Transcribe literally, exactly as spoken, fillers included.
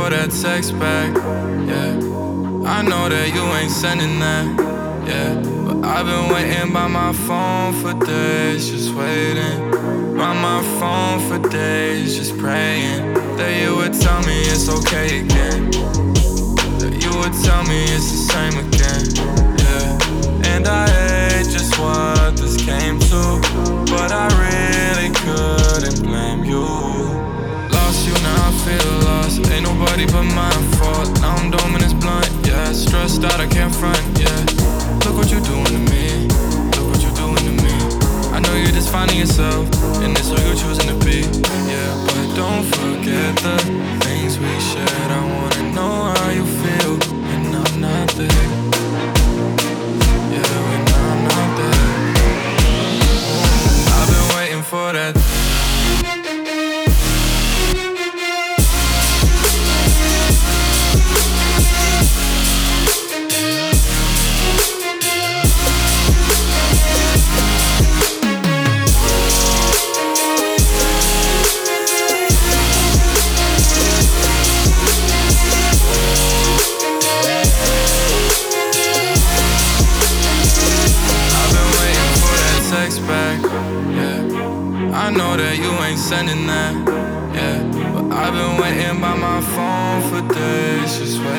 for that text back, yeah. I know that you ain't sending that, yeah. But I've been waiting by my phone for days, just waiting. By my phone for days, just praying that you would tell me it's okay again, that you would tell me it's the same again, yeah. And I hate just what this came to, but I really couldn't blame you. Lost you, now I feel lost. Ain't nobody but my fault. Now I'm dumb and it's blunt, yeah. Stressed out, I can't front, yeah. Look what you doing to me. Look what you doing to me. I know you're just finding yourself, and it's who you're choosing to be, yeah. But don't forget the things we shared. I wanna know how you feel when I'm not there. Yeah, when I'm not there. I've been waiting for that. Back, yeah. I know that you ain't sending that, yeah. But I've been waiting by my phone for days, just waiting.